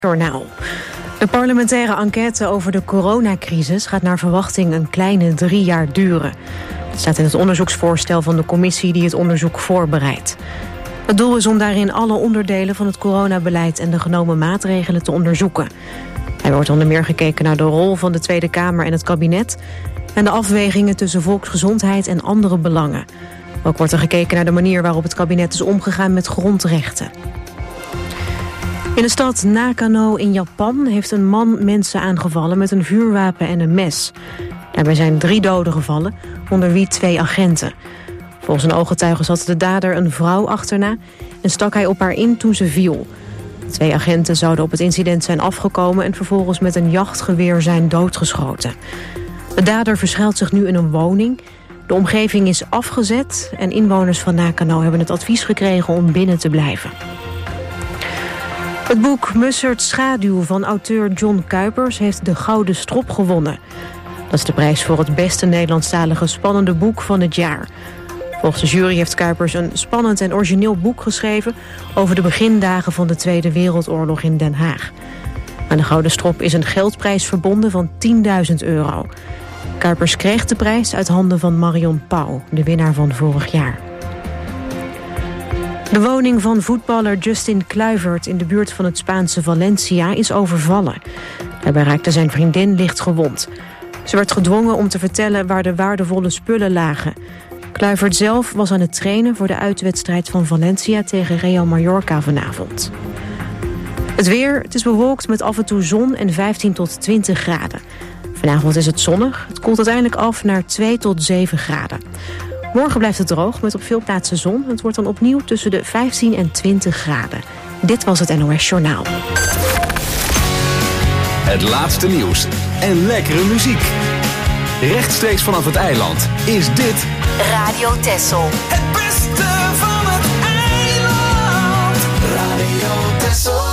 Journaal. De parlementaire enquête over de coronacrisis gaat naar verwachting een kleine 3 jaar duren. Dat staat in het onderzoeksvoorstel van de commissie die het onderzoek voorbereidt. Het doel is om daarin alle onderdelen van het coronabeleid en de genomen maatregelen te onderzoeken. Er wordt onder meer gekeken naar de rol van de Tweede Kamer en het kabinet en de afwegingen tussen volksgezondheid en andere belangen. Ook wordt er gekeken naar de manier waarop het kabinet is omgegaan met grondrechten. In de stad Nakano in Japan heeft een man mensen aangevallen met een vuurwapen en een mes. Daarbij zijn 3 doden gevallen, onder wie 2 agenten. Volgens een ooggetuige zat de dader een vrouw achterna en stak hij op haar in toen ze viel. 2 agenten zouden op het incident zijn afgekomen en vervolgens met een jachtgeweer zijn doodgeschoten. De dader verschuilt zich nu in een woning. De omgeving is afgezet en inwoners van Nakano hebben het advies gekregen om binnen te blijven. Het boek Mussert's Schaduw van auteur John Kuipers heeft de Gouden Strop gewonnen. Dat is de prijs voor het beste Nederlandstalige spannende boek van het jaar. Volgens de jury heeft Kuipers een spannend en origineel boek geschreven over de begindagen van de Tweede Wereldoorlog in Den Haag. Aan de Gouden Strop is een geldprijs verbonden van €10.000. Kuipers kreeg de prijs uit handen van Marion Pauw, de winnaar van vorig jaar. De woning van voetballer Justin Kluivert in de buurt van het Spaanse Valencia is overvallen. Daarbij raakte zijn vriendin licht gewond. Ze werd gedwongen om te vertellen waar de waardevolle spullen lagen. Kluivert zelf was aan het trainen voor de uitwedstrijd van Valencia tegen Real Mallorca vanavond. Het weer, het is bewolkt met af en toe zon en 15 tot 20 graden. Vanavond is het zonnig, het koelt uiteindelijk af naar 2 tot 7 graden. Morgen blijft het droog met op veel plaatsen zon. Het wordt dan opnieuw tussen de 15 en 20 graden. Dit was het NOS Journaal. Het laatste nieuws en lekkere muziek. Rechtstreeks vanaf het eiland is dit Radio Texel. Het beste van het eiland. Radio Texel.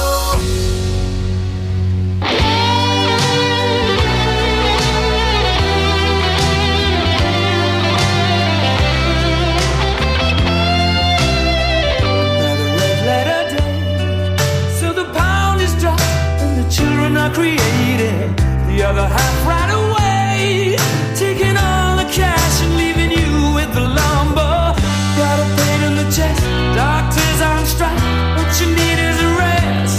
Created the other half right away, taking all the cash and leaving you with the lumber. Got a pain in the chest, doctors on strike. What you need is a rest.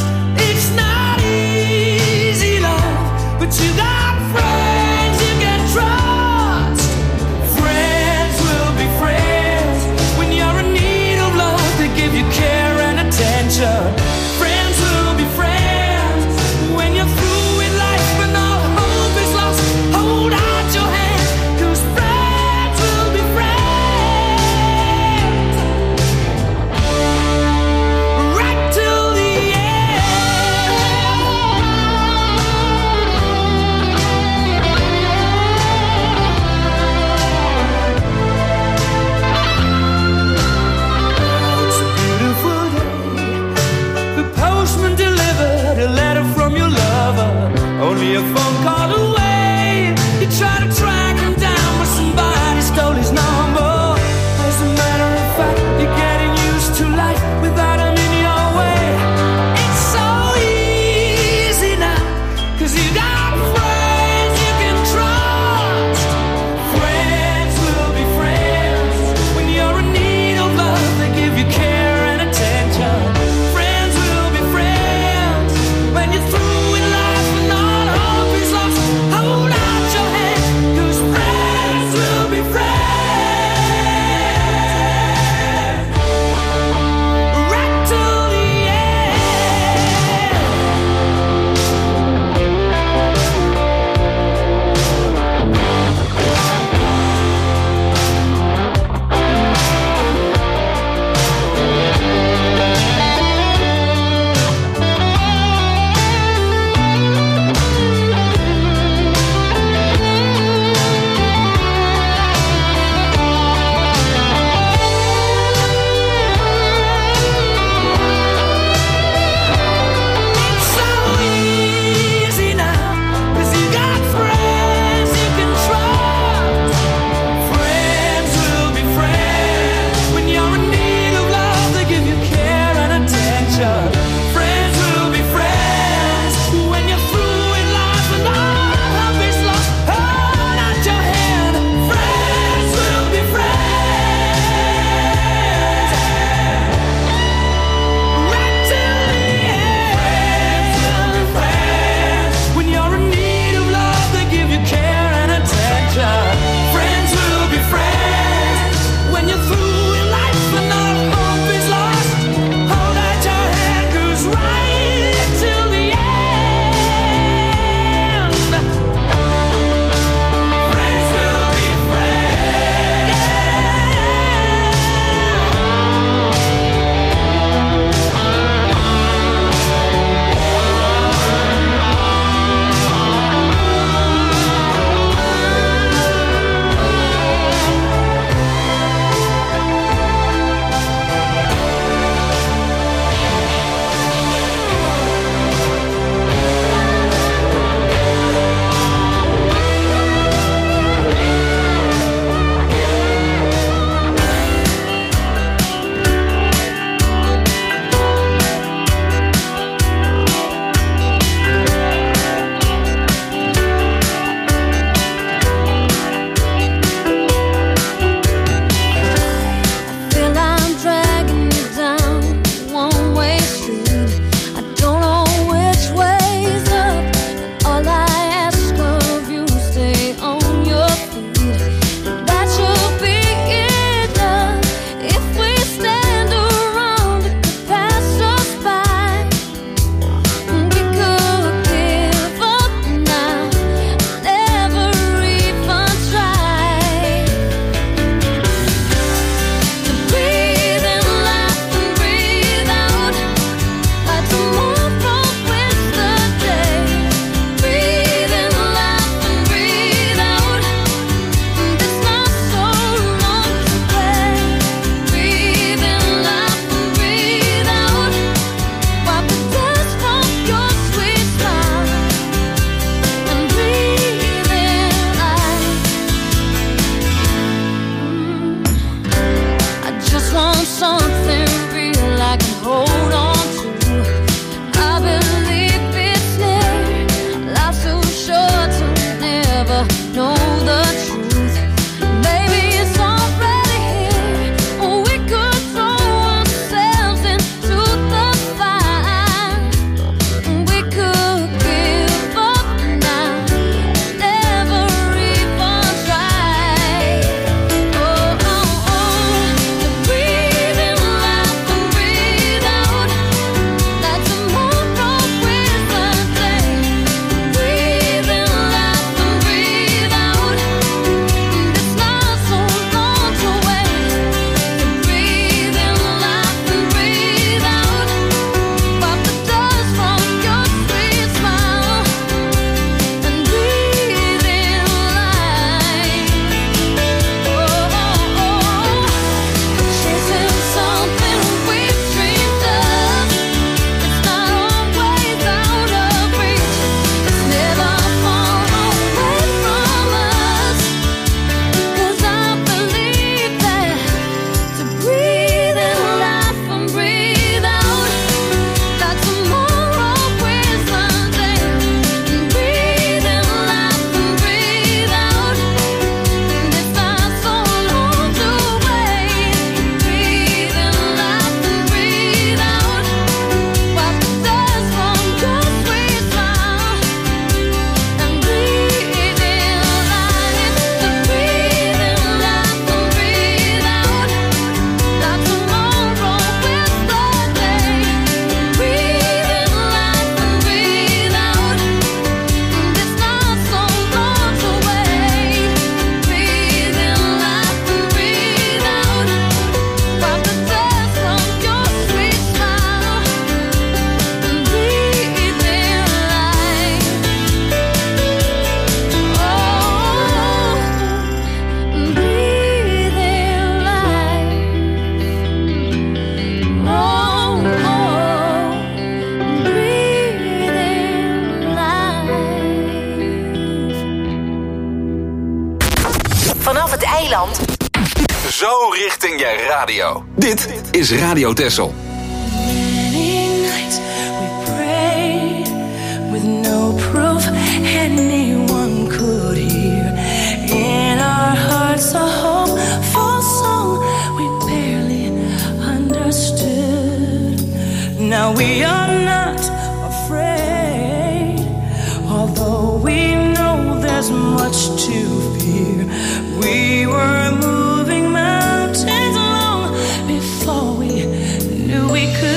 eiland. Zo richting je radio. Dit is Radio Texel. Many nights we prayed with no proof anyone could hear. In our hearts a hopeful song we barely understood. Now we are not afraid, although we know there's much to fear. We were moving mountains long before we knew we could.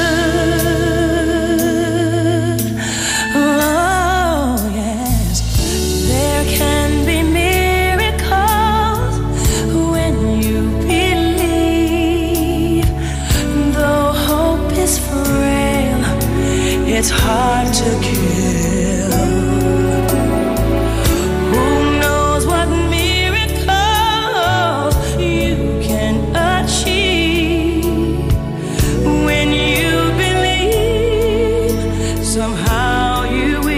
Oh, yes. There can be miracles when you believe. Though hope is frail, it's hard to kill. Who knows what miracles you can achieve when you believe. Somehow you will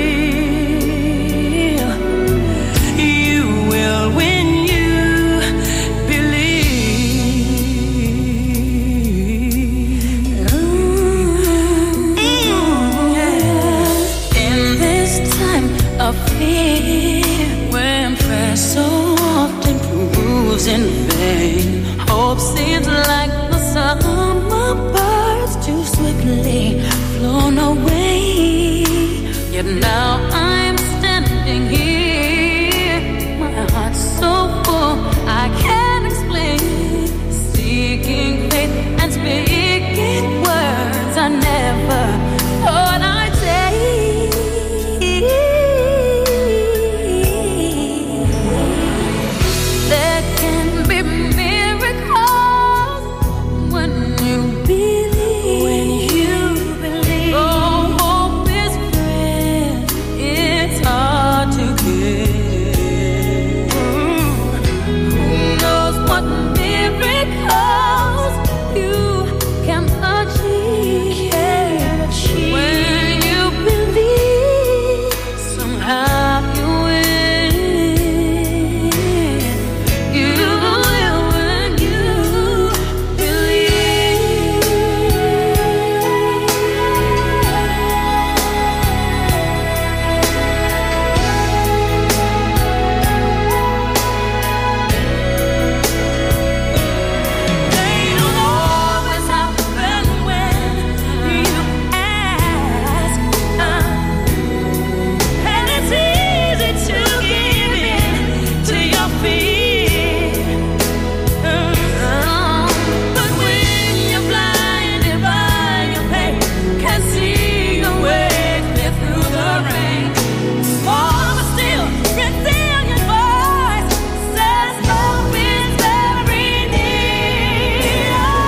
when you believe. In this time of fear, when prayer so often proves in vain, hope seems like the summer birds too swiftly flown away. Yet now I'm standing here, my heart's so full I can't explain, seeking faith and speaking words I never thought I'd say. There can be miracles when you believe. When you believe. Oh, hope is frail, it's hard to get. Who knows what miracles you can achieve when you believe. Somehow you will. You will when you believe. They don't always happen when you ask, and it's easy to give in to your fear. But when you're blinded by your pain, can't see your way clear through the rain. Oh, but still, resilient voice says hope is very near.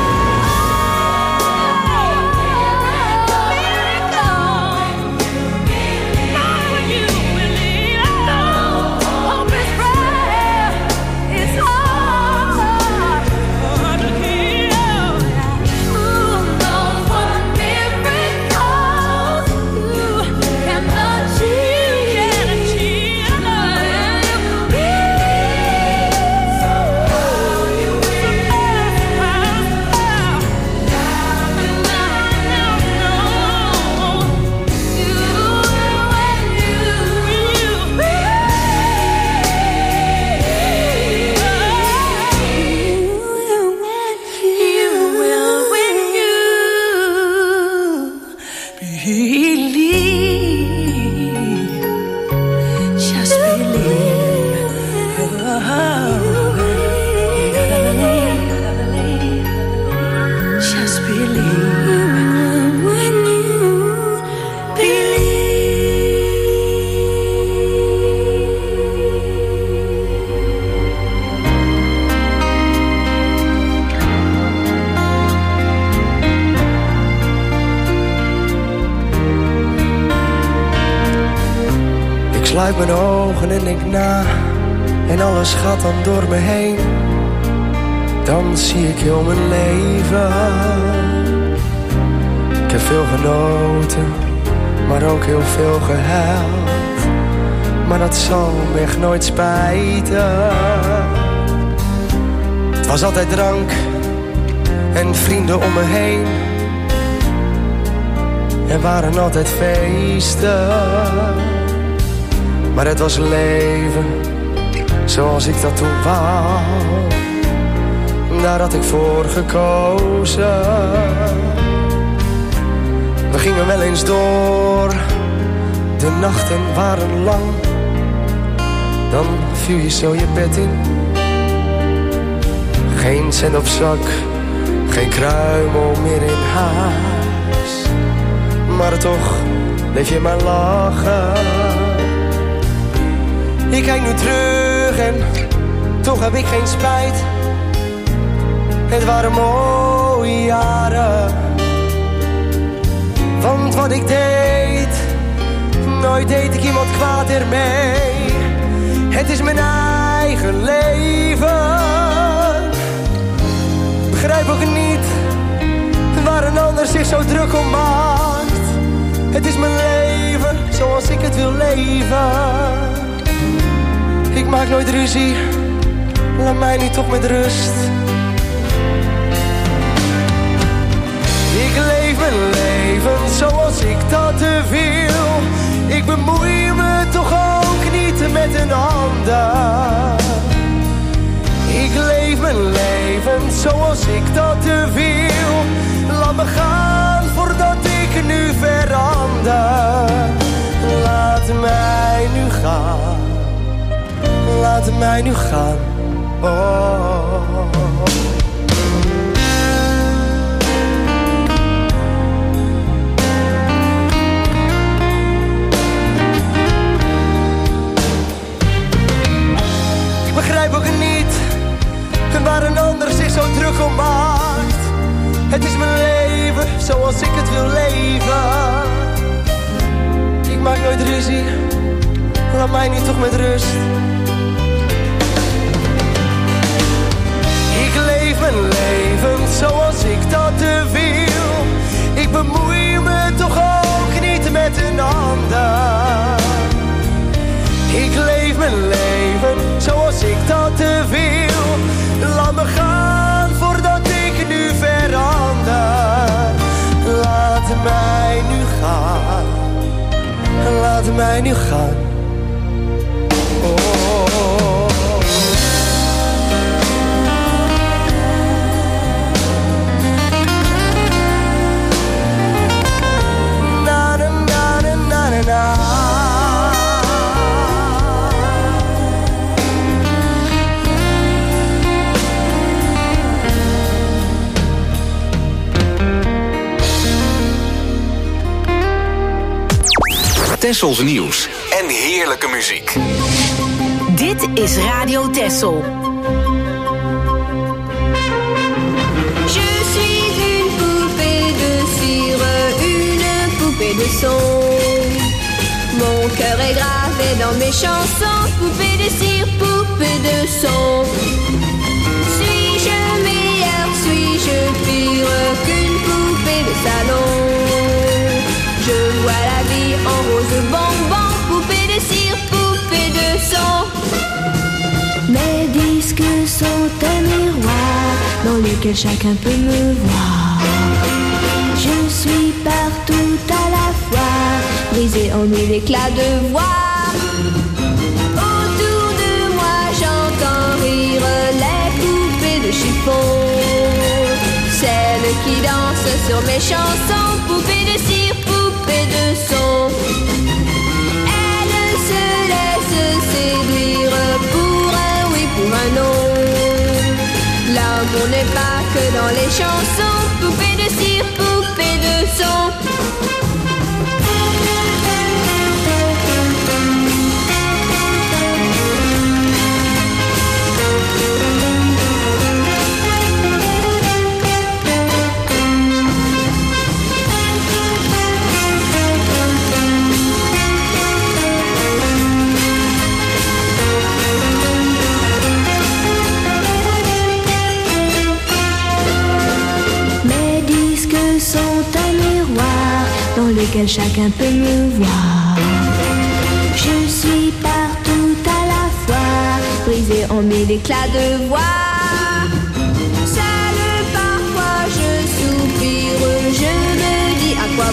When you believe, hope is frail, it's hard to kill. Who knows what miracles you can achieve? You will when you believe. Just believe. Just believe when you Ik sluit mijn ogen en denk na, en alles gaat dan door me heen. Dan zie ik heel mijn leven. Ik heb veel genoten, maar ook heel veel gehuild. Maar dat zal me echt nooit spijten. Het was altijd drank en vrienden om me heen. Er waren altijd feesten, maar het was leven zoals ik dat toen wou. Daar had ik voor gekozen. We gingen wel eens door, de nachten waren lang. Dan viel je zo je bed in. Geen cent op zak, geen kruimel meer in huis. Maar toch bleef je maar lachen. Ik kijk nu terug en toch heb ik geen spijt. Het waren mooie jaren. Want wat ik deed, nooit deed ik iemand kwaad ermee. Het is mijn eigen leven. Begrijp ook niet waar een ander zich zo druk om maakt. Het is mijn leven zoals ik het wil leven. Ik maak nooit ruzie, laat mij nu toch met rust. Ik leef mijn leven zoals ik dat wil. Ik bemoei me toch ook niet met een ander. Ik leef mijn leven zoals ik dat wil. Laat me gaan voordat ik nu verander. Laat mij nu gaan. Laat mij nu gaan. Oh. Ik begrijp ook niet waar een ander zich zo druk om maakt. Het is mijn leven zoals ik het wil leven. Ik maak nooit ruzie, laat mij nu toch met rust. Ik leef mijn leven zoals ik dat wil. Ik bemoei me toch ook niet met een ander. Ik leef mijn leven zoals ik dat wil. Laat me gaan voordat ik nu verander. Laat mij nu gaan. Laat mij nu gaan. Oh. Na na na na na na. Tessels nieuws en heerlijke muziek. Dit is Radio Tessel. Je suis une poupée de cire, une poupée de son. Mon cœur est gravé dans mes chansons. Poupée de cire, poupée de son. Suis-je meilleure, suis-je pire qu'une poupée de salon? Je vois la vie en rose bonbon. Poupée de cire, poupée de son. Mes disques sont un miroir dans lequel chacun peut me voir. Je suis partout à la fois, brisée en mille éclats de voix. Autour de moi j'entends rire les poupées de chiffon. Celles qui dansent sur mes chansons. Poupées de cire, poupées de son. Elles se laissent séduire pour un oui, pour un non. L'amour n'est pas que dans les chansons. Poupées de cire, poupées de son. Dans lequel chacun peut me voir. Je suis partout à la fois, brisée en mille éclats de voix.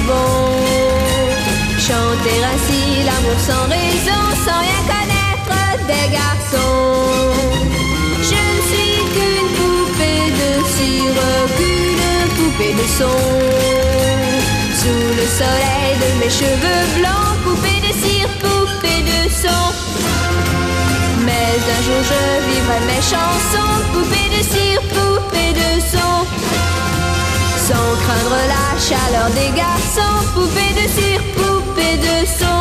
bon. Chanter ainsi l'amour sans raison, sans rien connaître des garçons. Je ne suis qu'une poupée de cire, qu'une poupée de son. Sous le soleil de mes cheveux blancs, poupée de cire, poupée de son. Mais un jour je vivrai mes chansons, poupée de cire, poupée de son. Sans craindre la chaleur des garçons, poupée de cire, poupée de son.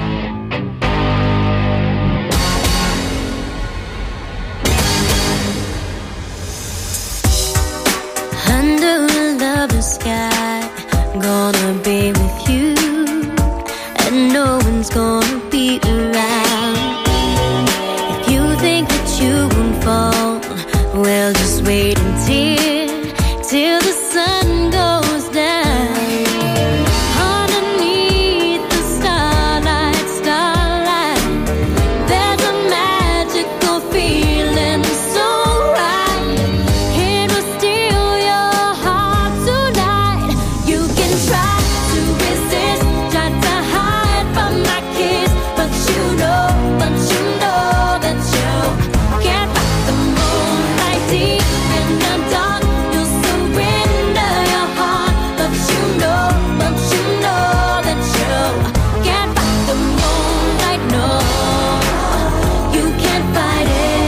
Under a lover's sky, gonna be with you, and no one's gonna be around. If you think that you won't fall, well, just wait till the sun goes down. Underneath the starlight, there's a magical feeling so right. It will steal your heart tonight. You can try to resist, try to hide from my kiss, but you know that you can't fight the moonlight deep in the dark. You'll surrender your heart, but you know that you can't fight the moonlight. No, you can't fight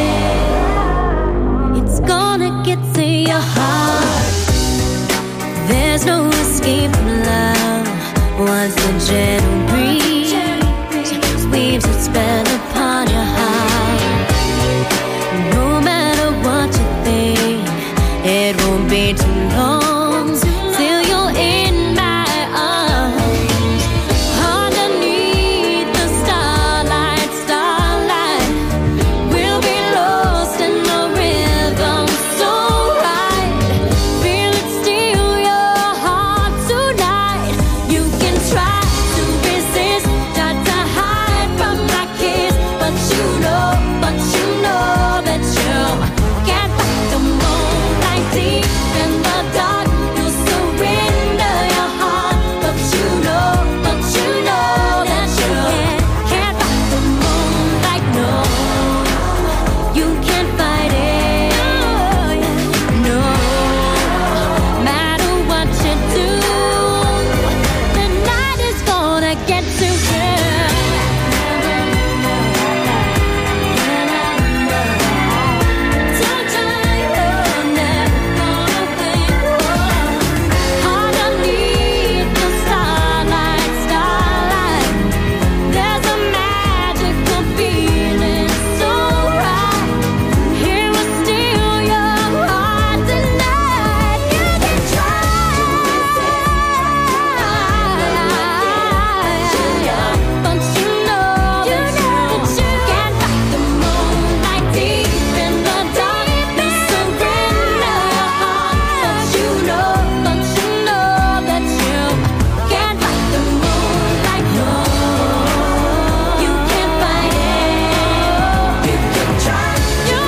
it. It's gonna get to your heart. There's no escape from love once the gentle breeze weaves its spell upon your heart. No matter what you think, it won't be too long till you're in my arms. Underneath the starlight, we'll be lost in the rhythm so right. Feel it steal your heart tonight. You can try to resist, try to hide from my kiss, but you know that you can't fight the moonlight deep in the dark. You'll surrender your heart, but you know that you can't fight the moonlight. No, you can't fight it. No, matter what you do, the night is gonna get to you. Underneath the starlight, there's a magical feeling so right. It will steal your heart tonight. You can try, but you know that you can't fight the moonlight deep in the dark. You surrender your heart, but you know that you can't fight the moonlight. No, you can't fight it. You can try to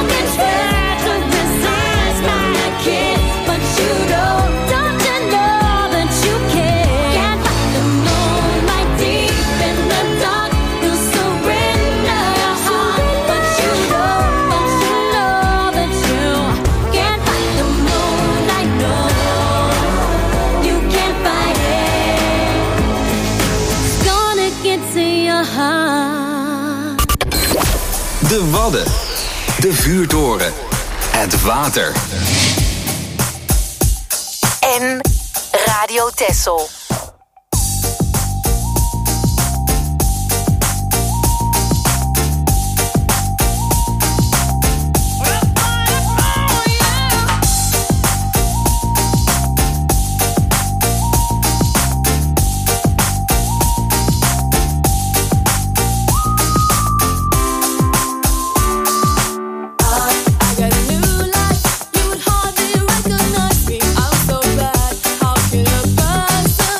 resist my kiss, but you don't you know that you can't fight the moonlight deep in the dark. You'll surrender your heart, but you know that you can't fight the moonlight. No, you can't fight it. It's gonna get to your heart. De Wadden. De vuurtoren. Het water. En Radio Texel. Recognize me, I'm so bad. How can a person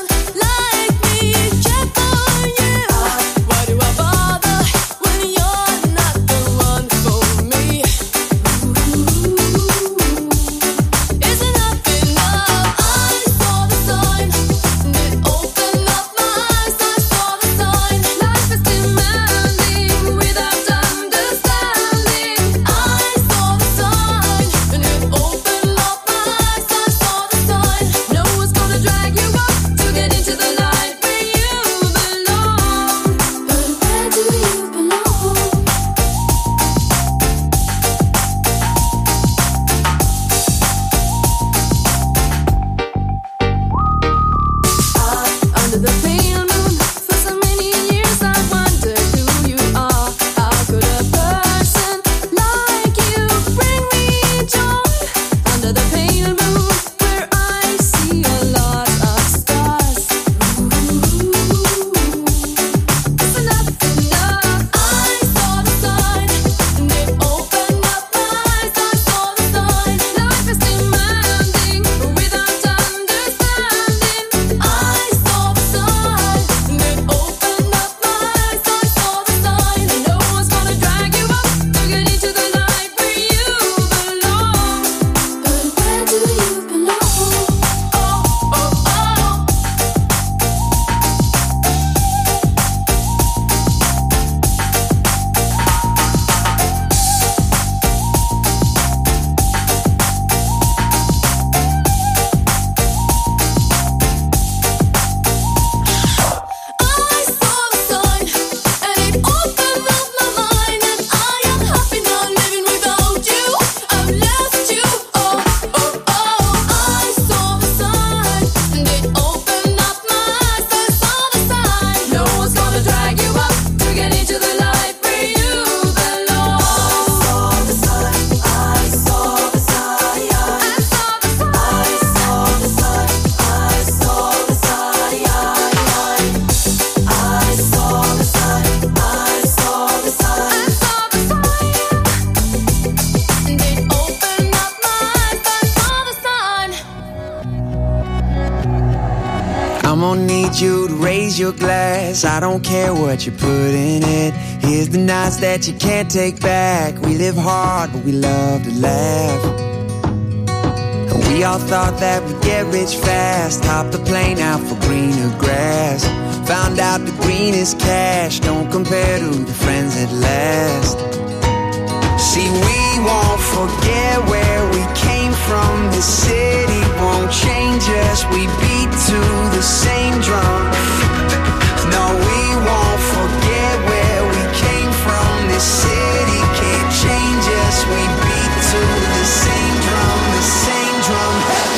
raise your glass. I don't care what you put in it. Here's the nights that you can't take back. We live hard, but we love to laugh. And we all thought that we'd get rich fast. Hop the plane out for greener grass. Found out the greenest cash don't compare to the friends that last. See, we won't forget where we came from. The city won't change us. We beat to the same drum. No, we won't forget where we came from. The city can't change us. We beat to the same drum, the same drum.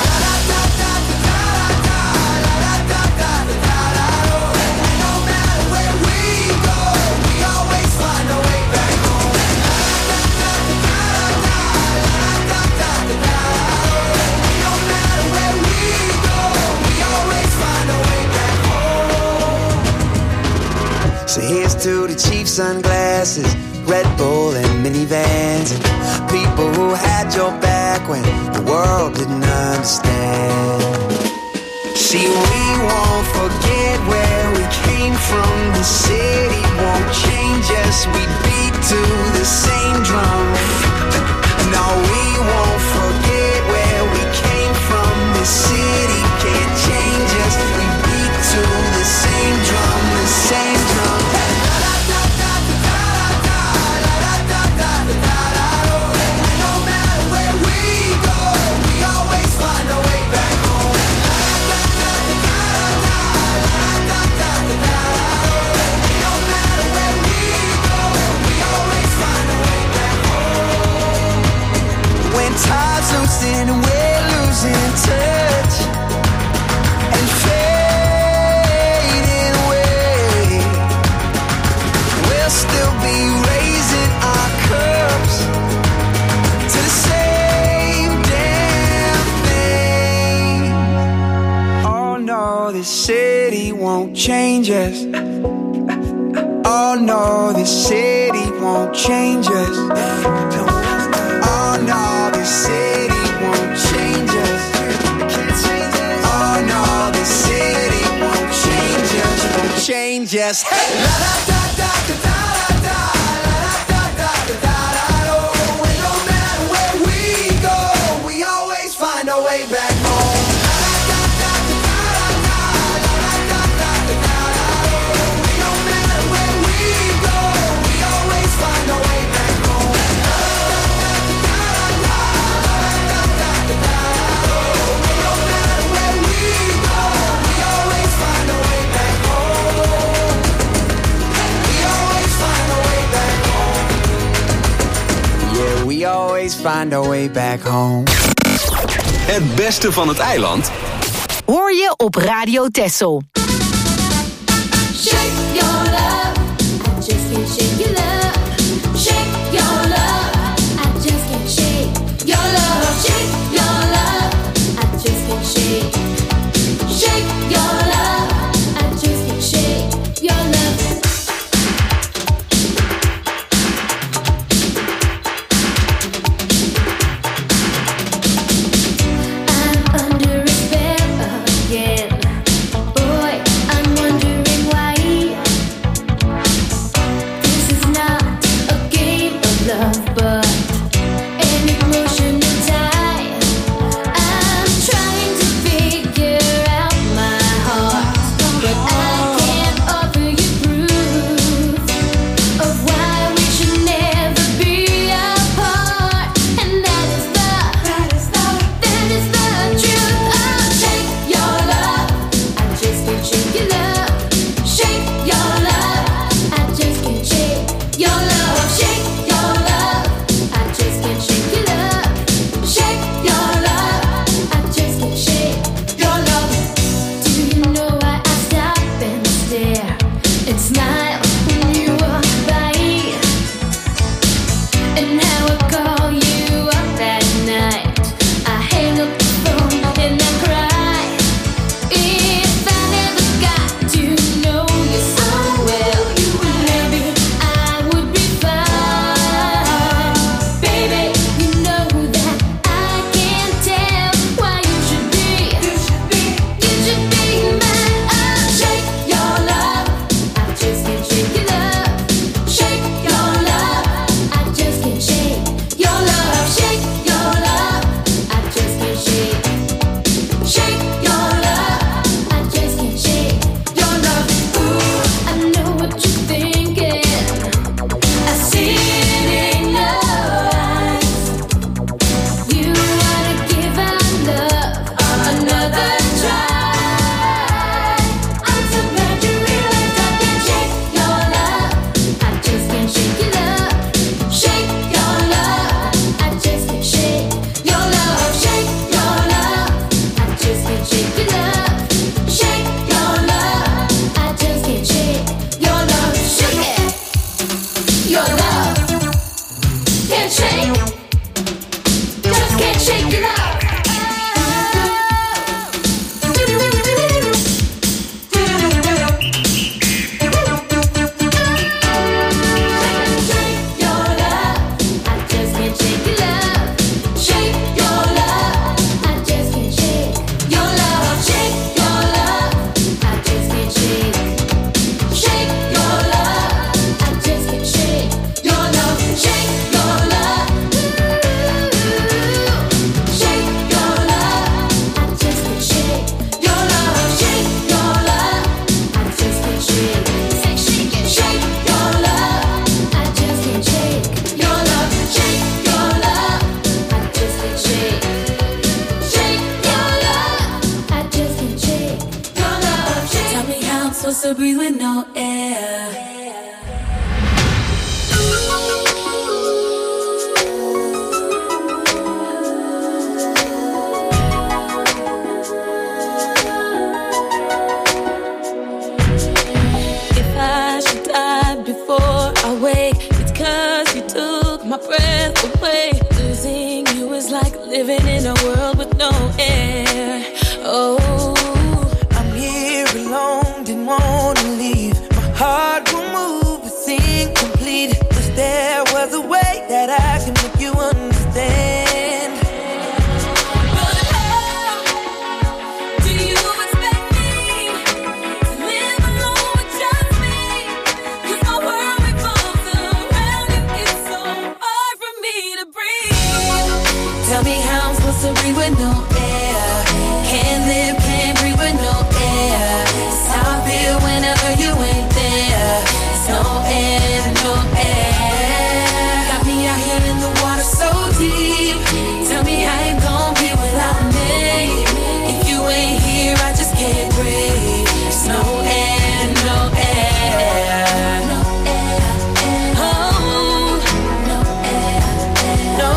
No matter where we go, we always find a way back home. No matter where we go, we always find a way back home. So here's to the cheap sunglasses, Red Bull and minivans, and people who had your back when the world didn't understand. See, we won't forget where we came from. The city won't change us. We beat to the same drum. No, we won't forget where we came from. The city can't change us. We beat to the same drum, the same drum. No matter where we go, we always find a way back home. No matter where we go, we always find a way back home. When time's losing, we're losing touch and fading away, we'll still be raising our cups to the same damn thing. Oh no, this city won't change us. Oh no, this city won't change us. Oh no, this city won't change us. Oh no, this city won't change us. Won't change us. Hey! La da da da da da da la da da da da da do. No matter where we go, we always find a way back home. La da da da da da la da da da da do. No matter where we go, we always find a way back home. No matter where we go, we always find a way back home. We always find a way back home. Yeah, we always find a way back home. Het beste van het eiland Hoor je op Radio Texel. Shake your love, I just can't shake your love. Shake your love, I just can't shake your love. Shake your love, I just can't shake. Shake your love, I just can't shake your love. I'm under a spell again. Boy, to breathe with no air. If I should die before I wake, it's 'cause you took my breath away. Losing you is like living in a world with no air. Oh, I'm here alone, didn't wanna leave. My heart will move, it's incomplete. If there was a way that I can make you understand. but how do you expect me to live alone with just me? 'Cause my world revolves around you. It's so hard for me to breathe. Tell me how I'm supposed to breathe with no air. Can't live, can't breathe with no air. It's how I feel whenever you ain't there. It's no air, no air. Got me out here in the water so deep. Tell me how you gon' be without me. If you ain't here, I just can't breathe. It's no air, no air. No air, oh, no air, no.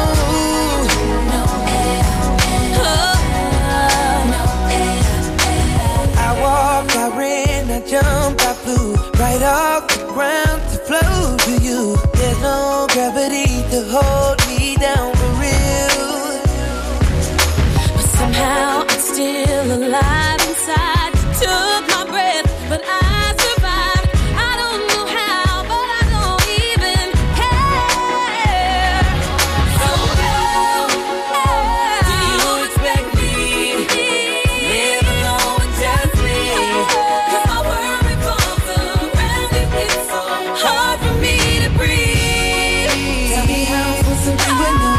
Jump, I flew right off the ground to flow to you. There's no gravity to hold me down for real. But somehow I'm still alive inside. You took my breath, but I survived. I don't know how, but I don't even care. So how do you expect me to live alone with just me? 'Cause my world revolves around you. It's so hard for me to breathe. Tell me how I'm supposed to breathe with no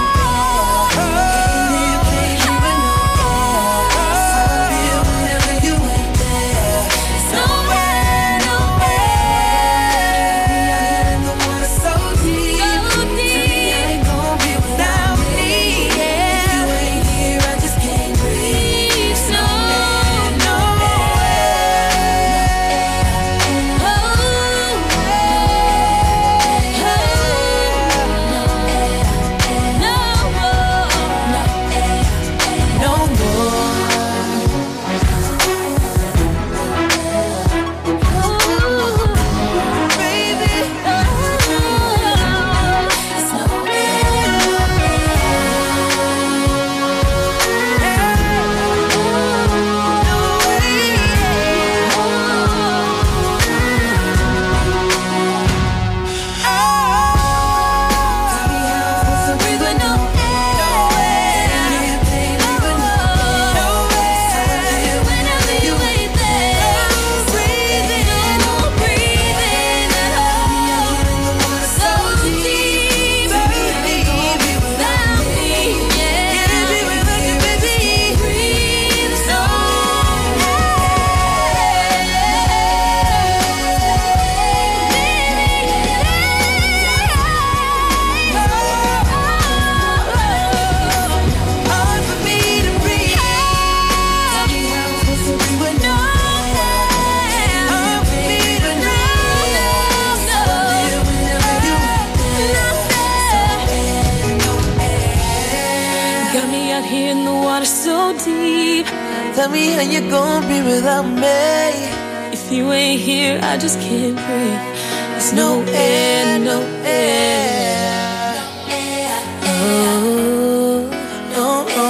Tell me how you gon' be without me. If you ain't here, I just can't breathe. There's no air, no air. Oh, no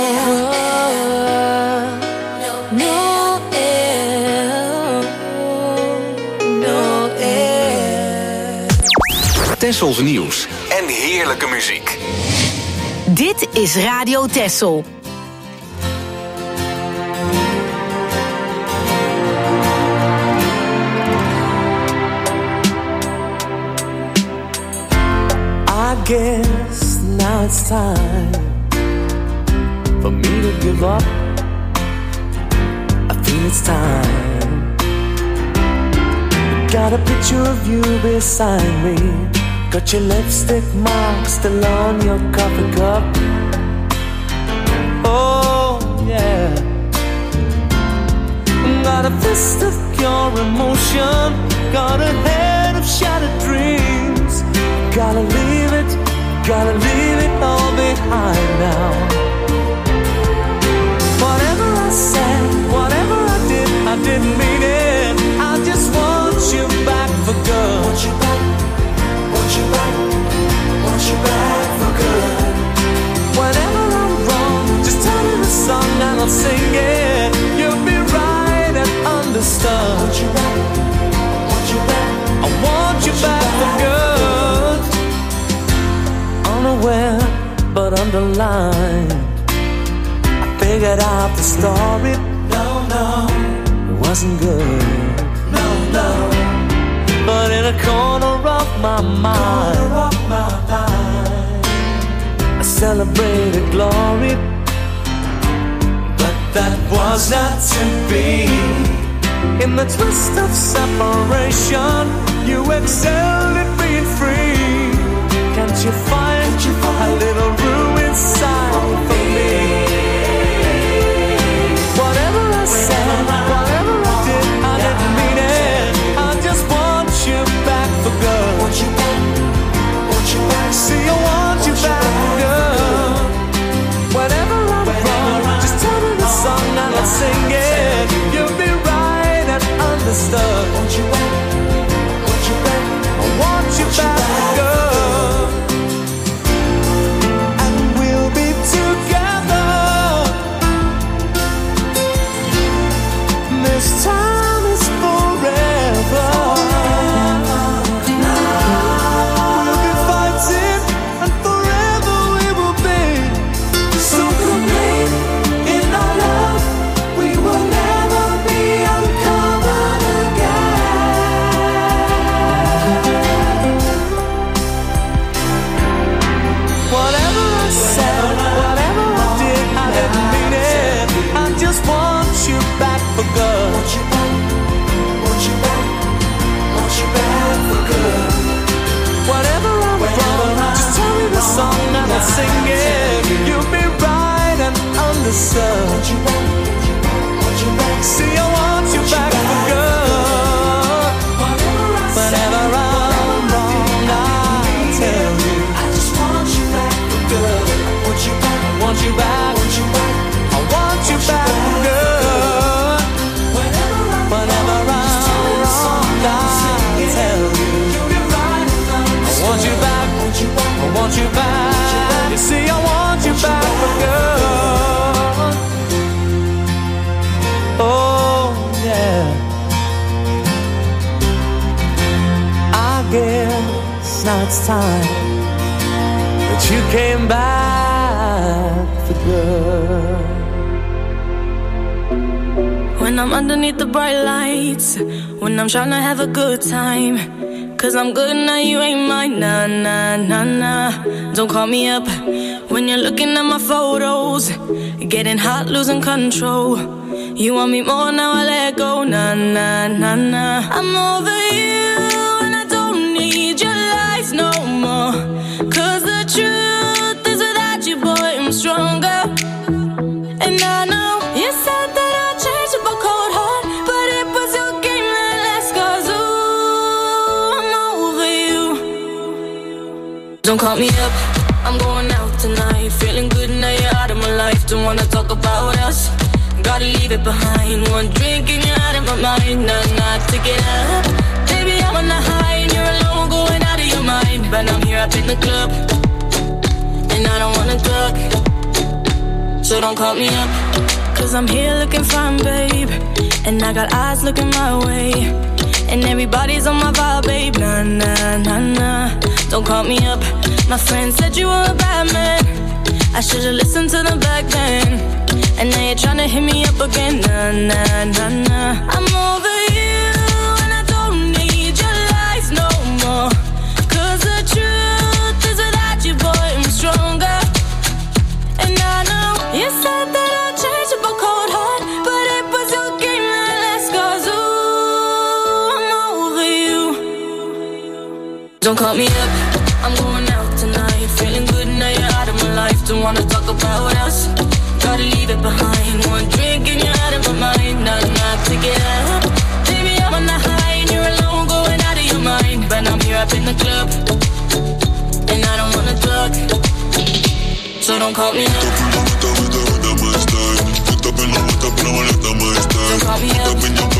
air. No air. No air. Tessels nieuws en heerlijke muziek. Dit is Radio Tessel. I guess now it's time for me to give up. I feel it's time. Got a picture of you beside me. Got your lipstick mark still on your coffee cup. Oh yeah. Got a fist of your emotion. Got a head of shattered dreams. Gotta leave it all behind now. Whatever I said, whatever I didn't mean it. I just want you back for good. Want you back, want you back, want you back for good. Whenever I'm wrong, just tell me the song and I'll sing it. You'll be right and understood. Want you back, want you back, I want you back for good. Unaware but underlined, I figured out the story. No, it wasn't good. No, but in a corner of my mind, I celebrated glory. But that was not to be. In the twist of separation, you excelled at being free. Can't you find a little room inside for me? Whatever I said, whatever I did, I didn't mean it. I just want you back for good. Want you back, want you back. See, I want you back for good. Whenever I'm wrong, just tell me the song and I'll sing it. You'll be right and understood. Want you back, want you back. I want you back for good. And we'll be together. This time is forever. We'll be fighting and forever we will be. So complete in our love, we will never be uncovered again. Whatever I said, whatever I did, I didn't mean it. I just want you back for good. Want you back, want you back, want you back for good. Whatever I'm wrong, just tell me the song and I'll sing it. You'll be right and understood. Want you back, want you back. See, I want you back for good. Whenever I'm wrong, I'll tell you. I just want you back for good. Want you back, want you back, want you back. I want you back for good. Whenever I'm wrong, I'll tell you. I want you back, I want you back. You see, I want you back for good. Oh, yeah. I guess now it's time that you came back for good. When I'm underneath the bright lights, when I'm trying to have a good time, 'cause I'm good now, you ain't mine, nah, nah, nah, nah. Don't call me up when you're looking at my photos, getting hot, losing control. You want me more, now I let go, nah, nah, nah, nah. I'm over you and I don't need your lies no more, 'cause the truth is without you, boy, I'm stronger. And I know you said that I'd change up a cold heart, but it was your game that last, 'cause ooh, I'm over you. Don't call me up, I'm going out tonight, feeling good now you're out of my life. Don't wanna talk about us, gotta leave it behind. One drink and you're out of my mind, nah, take it up. Baby, I'm on the high and you're alone, going out of your mind. But I'm here up in the club, and I don't wanna talk, so don't call me up, 'cause I'm here looking fine, babe, and I got eyes looking my way, and everybody's on my vibe, babe, nah, nah, nah, nah. Don't call me up, my friend said you were a bad man, I should've listened to them back then, and now you're trying to hit me up again, nah, nah, nah, nah. I'm over you and I don't need your lies no more, 'cause the truth is without you, boy, I'm stronger. And I know you said that I'd change up a cold heart, but it was your game that last, 'cause ooh, I'm over you. Don't call me up, I'm going out tonight, feeling good now you're out of my life. Don't wanna talk about us, gotta leave it behind. One drink and you're out of my mind, nah, take it up. Baby, but I'm here up in the club, and I don't wanna talk, so don't call me up. Don't call me up. Don't call me up. Don't call me up.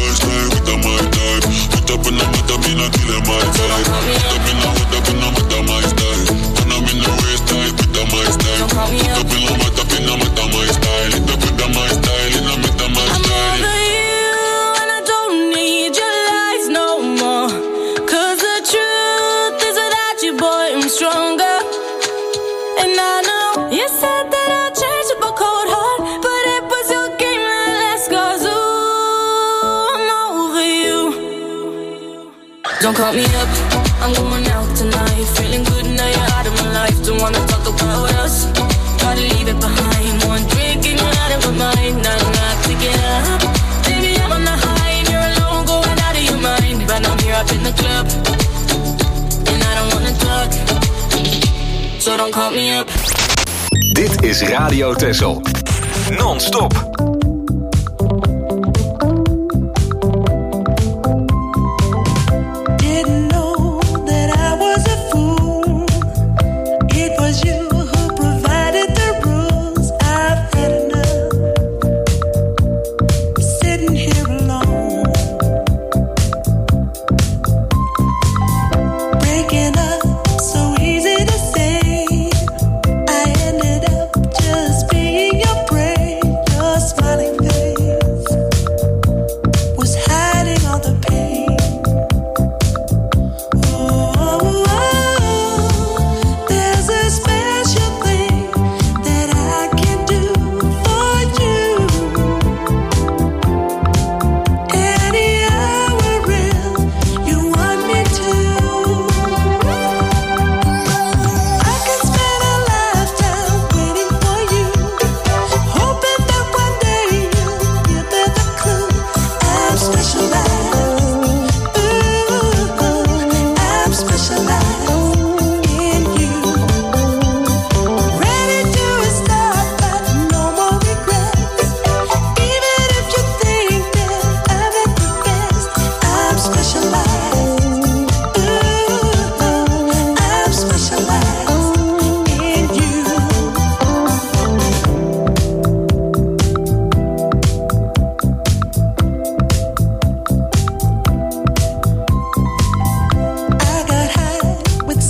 I'm over you and I don't need your lies no more. 'Cause the truth is without you, boy, I'm stronger. And I know you said that I'd change up a cold heart, but it was your game that last. 'Cause ooh, I'm over you. Don't call me up, I'm going out tonight. Feeling good now you're out of my life. Don't wanna talk about us, gotta leave it behind. One drink and you're out of my mind. Not enough to get up. Baby, I'm on the high and you're alone, going out of your mind. But I'm here up in the club, and I don't wanna talk, so don't call me up. Dit is Radio Texel. Non-stop. Didn't know that I was a fool. It was you who provided the rules. I've had enough. Sitting here alone, breaking up so easy to say. I ended up just being your prey. Your smiling face was hiding all the pain. There's a special thing that I can do for you. Any hour if you want me to. I could spend a lifetime waiting for you, hoping that one day you'll give me the clue. I'm specialized. I'm specialized in you. Ready to start, but no more regrets. Even if you think that I'm at the best, I'm specialized. I'm specialized in you. I got high with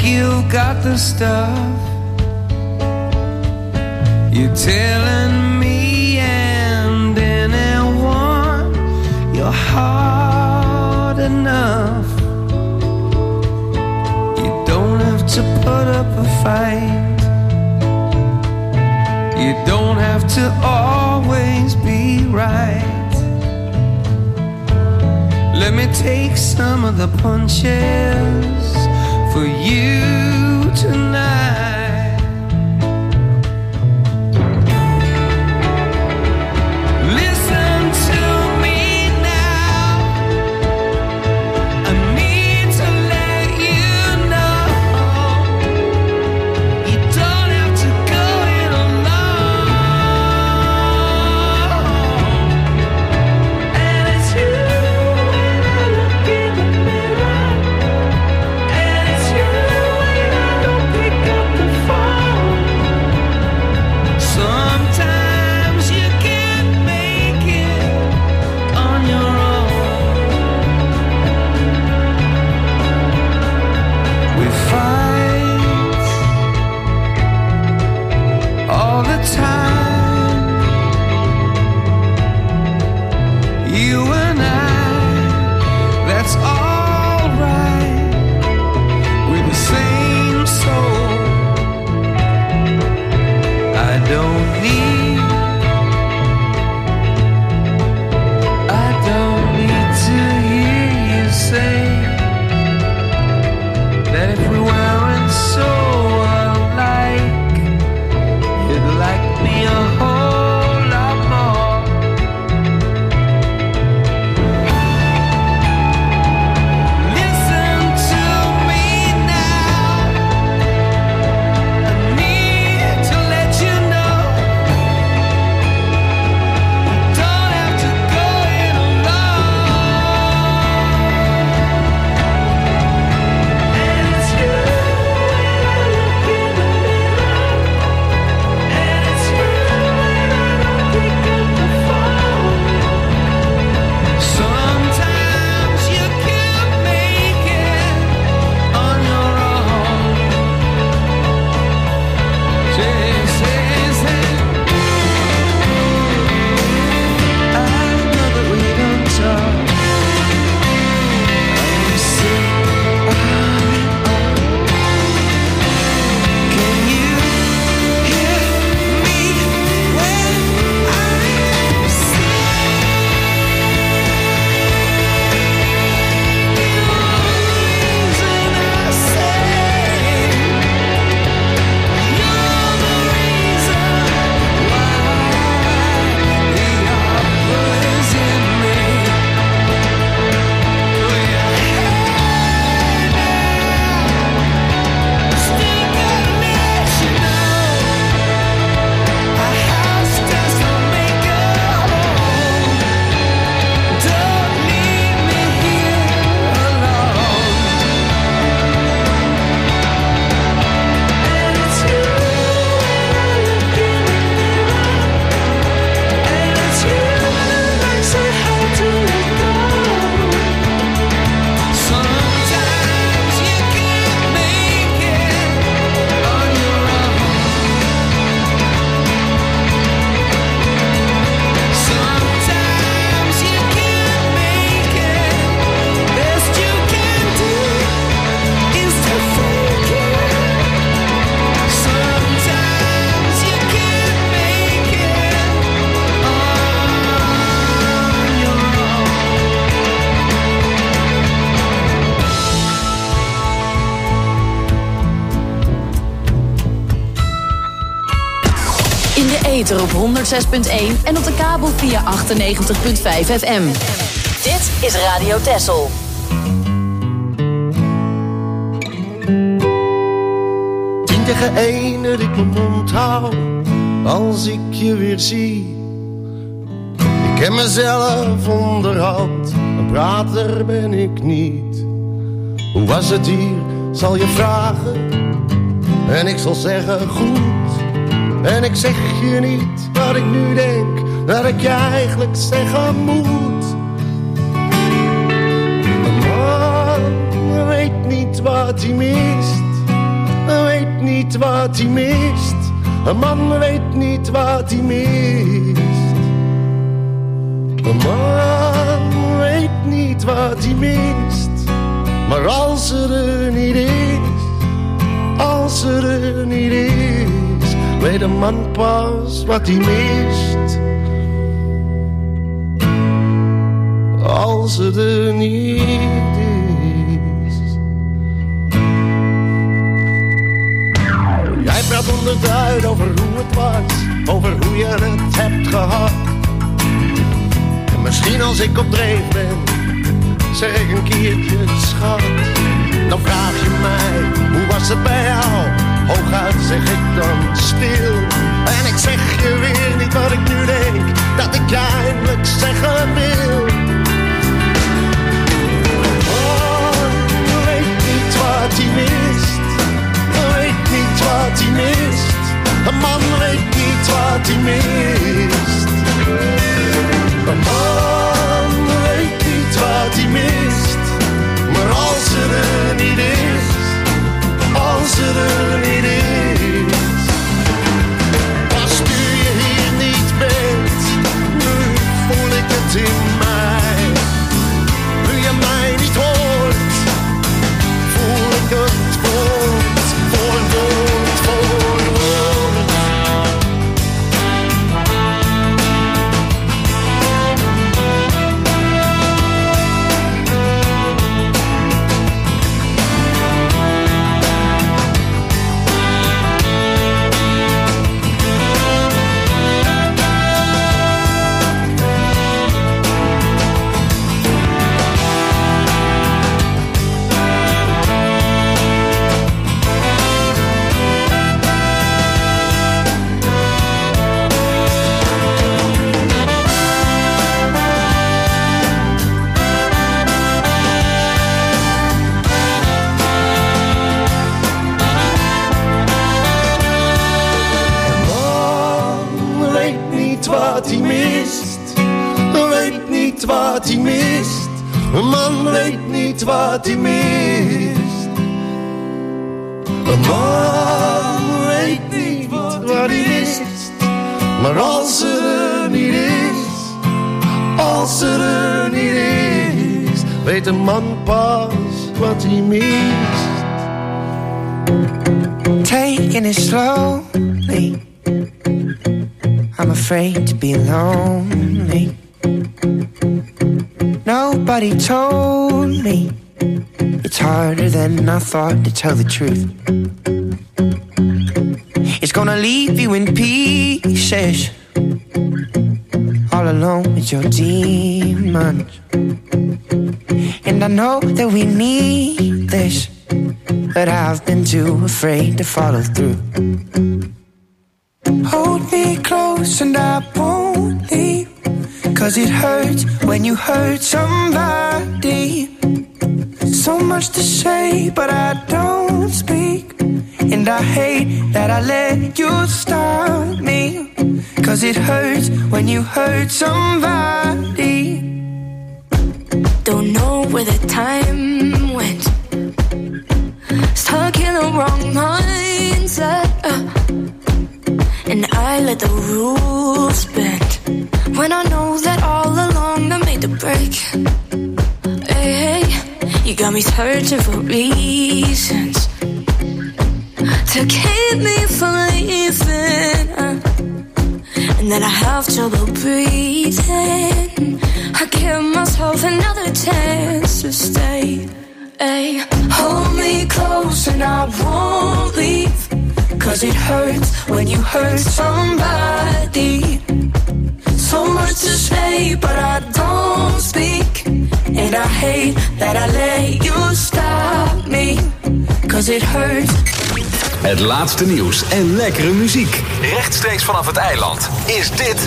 you've got the stuff. You're telling me and anyone you're hard enough. You don't have to put up a fight. You don't have to always be right. Let me take some of the punches for you tonight. Listen to me now. I need to let you know you don't have to go it alone. And it's you when I look in the mirror. And it's you when I don't pick up the phone. Sometimes you can't make it on your own. We fight all the time, you and I, that's alright. We're the same soul. I don't need to hear you say that if we weren't so alike, you'd like me a whole lot more. Listen to me now. I need to let you know you don't have to go it alone. And it's you when I look in the mirror. And it's you when I don't pick up the phone. Sometimes you can't make it on your own. Say. I know that we don't talk. I say, can you hear me when I say the reason I say you're the reason why the opera's in me. Throw your head now. Still gotta let you know a house doesn't make a home. Don't leave me here alone. And it's you when I look in the mirror. And it's you that makes it hard to let go. Sometimes you can't make it on your own. Sometimes you can't make it. Best you can do is to fake it. Sometimes you can't make it on your own. In de ether op 106.1 en op de kabel via 98.5 FM. Dit is Radio Texel. 10 tegen 1 dat ik mijn mond hou als ik je weer zie. Ik ken mezelf onderhand, een prater ben ik niet. Hoe was het hier, zal je vragen en ik zal zeggen goed. En ik zeg je niet wat ik nu denk, dat ik je eigenlijk zeggen moet. Een man weet niet wat hij mist, weet niet wat hij mist. Een man weet niet wat hij mist. Een man weet niet wat hij mist. Maar als er niet is, als er niet is, weet een man pas wat hij mist. Als het er niet is. Jij praat onderduid over hoe het was, over hoe je het hebt gehad. En misschien als ik op dreef ben, zeg ik een keertje schat. Dan vraag je mij, hoe was het bij jou? Hooguit zeg ik dan stil. En ik zeg je weer niet wat ik nu denk, dat ik je eindelijk zeggen wil. Wat hij mist, weet niet wat hij mist. Een man weet niet wat hij mist. Een man weet niet wat hij mist. Maar als er niet is, als er niet is, als nu je hier niet bent, nu voel ik het in mij. Nu je mij niet hoort, voel ik het woord voor woord voor woord. Wat hij mist, weet niet wat hij mist. Een man weet niet wat hij mist. Een man weet niet wat hij mist. Maar als er niet is, als er niet is, weet een man pas wat hij mist. Taking it slowly, I'm afraid to be lonely. Nobody told me it's harder than I thought to tell the truth. It's gonna leave you in pieces, all alone with your demons. And I know that we need this, but I've been too afraid to follow through. Hold me close and I won't leave, 'cause it hurts when you hurt somebody. So much to say but I don't speak, and I hate that I let you stop me, 'cause it hurts when you hurt somebody. Don't know where the time went, stuck in the wrong mindset, and I let the rules bend, when I know that all along I made the break. Hey, you got me searching for reasons to keep me from leaving, and then I have trouble breathing. I give myself another chance to stay. Hey, hold me close and I won't leave, 'cause it hurts when you hurt somebody. So much to say but I don't speak, and I hate that I let you stop me, 'cause it hurts. Het laatste nieuws en lekkere muziek. Rechtstreeks vanaf het eiland is dit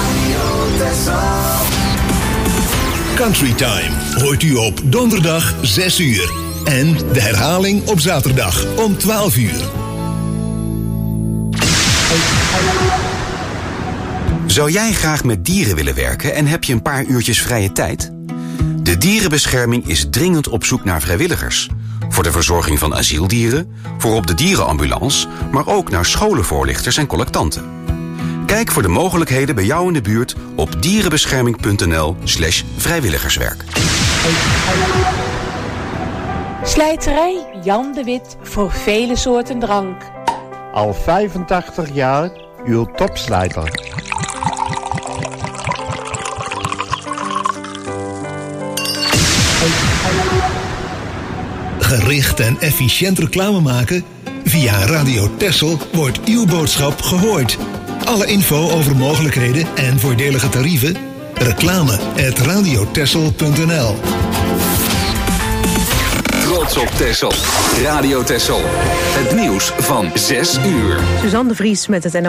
Country Time hoort u op donderdag 6 uur. En de herhaling op zaterdag om 12 uur. Zou jij graag met dieren willen werken en heb je een paar uurtjes vrije tijd? De Dierenbescherming is dringend op zoek naar vrijwilligers. Voor de verzorging van asieldieren, voor op de dierenambulance, maar ook naar scholenvoorlichters en collectanten. Kijk voor de mogelijkheden bij jou in de buurt op dierenbescherming.nl/vrijwilligerswerk. Slijterij Jan de Wit voor vele soorten drank. Al 85 jaar uw topslijter. Gericht en efficiënt reclame maken? Via Radio Texel wordt uw boodschap gehoord. Alle info over mogelijkheden en voordelige tarieven? reclame@radiotexel.nl. Trots op Texel. Radio Texel. Het nieuws van 6 uur. Suzanne de Vries met het